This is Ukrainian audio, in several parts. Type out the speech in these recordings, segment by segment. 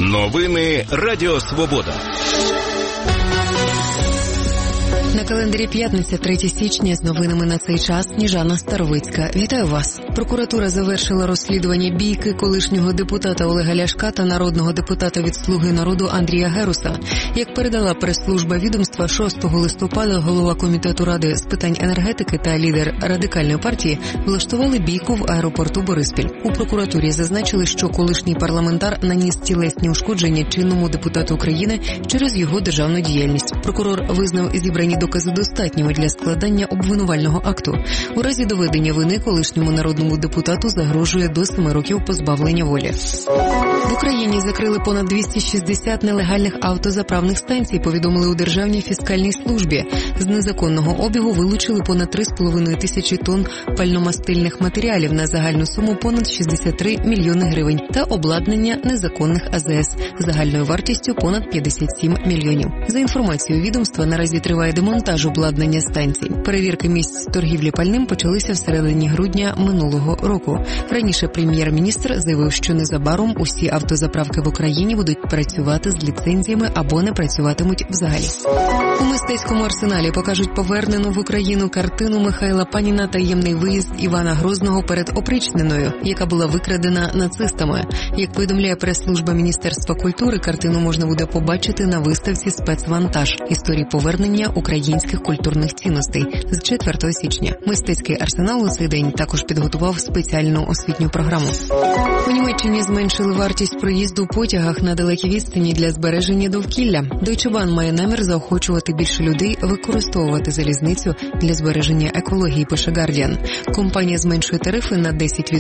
Новини Радіо Свобода. На календарі п'ятниця, 3 січня, з новинами на цей час Сніжана Старовицька. Вітаю вас. Прокуратура завершила розслідування бійки колишнього депутата Олега Ляшка та народного депутата від «Слуги народу» Андрія Геруса. Як передала прес-служба відомства, 6 листопада голова Комітету Ради з питань енергетики та лідер Радикальної партії влаштували бійку в аеропорту Бориспіль. У прокуратурі зазначили, що колишній парламентар наніс тілесні ушкодження чинному депутату України через його державну діяльність. Прокурор визнав зібрані докази достатніми для складання обвинувального акту. У разі доведення вини колишньому народному депутату загрожує до 7 років позбавлення волі. В Україні закрили понад 260 нелегальних автозаправних станцій, повідомили у Державній фіскальній службі. З незаконного обігу вилучили понад 3,5 тисячі тонн пальномастильних матеріалів на загальну суму понад 63 мільйони гривень та обладнання незаконних АЗС загальною вартістю понад 57 мільйонів. За інформацією відомства, наразі триває демонтаж обладнання станцій. Перевірки місць торгівлі пальним почалися всередині грудня минулого року. Раніше прем'єр-міністр заявив, що незабаром усі автозаправки в Україні будуть працювати з ліцензіями або не працюватимуть взагалі. У мистецькому арсеналі покажуть повернену в Україну картину Михайла Паніна «Таємний виїзд Івана Грозного перед опричненою», яка була викрадена нацистами. Як повідомляє прес-служба Міністерства культури, картину можна буде побачити на виставці «Спецвантаж. Історії повернення українських культурних цінностей» з 4 січня. Мистецький арсенал у цей день також підготував спеціальну освітню програму. У Німеччині зменшили вартість проїзду у потягах на далекій відстані для збереження довкілля. Deutsche Bahn має намір заохочувати більше людей використовувати залізницю для збереження екології, пише Guardian. Компанія зменшує тарифи на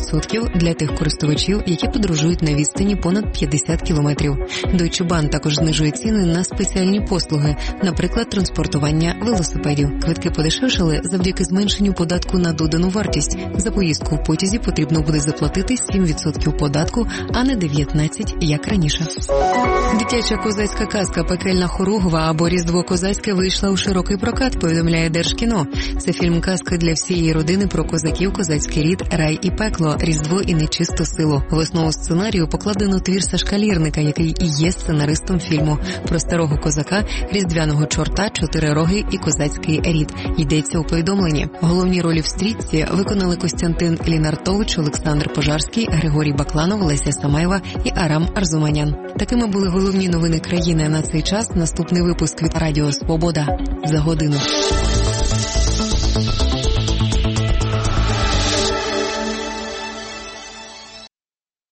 10% для тих користувачів, які подорожують на відстані понад 50 кілометрів. Deutsche Bahn також знижує ціни на спеціальні послуги, наприклад, транспортування велосипедів. Квитки подешевшали завдяки зменшенню податку на додану вартість. За поїздку в потязі потрібно буде заплатити 7% податку, а не 19%, як раніше. Дитяча козацька казка «Пекельна хоругва» або «Різдво козацьке» вийшла у широкий прокат, повідомляє Держкіно. Це фільм-казка для всієї родини про козаків, козацький рід, рай і пекло, різдво і нечисту силу. В основу сценарію покладено твір Сашка Лірника, який і є сценаристом фільму. Про старого козака, різдвяного чорта, 4 роги і козацький рід. Йдеться у повідомленні. Головні ролі в стрічці виконали Костянтин Лінартович, Олександр Пожарський, Григорій Бакланов, Леся Самаєва і Арам Арзуманян. Такими були головні новини країни на цей час. Наступний випуск від Радіо Свобода за годину.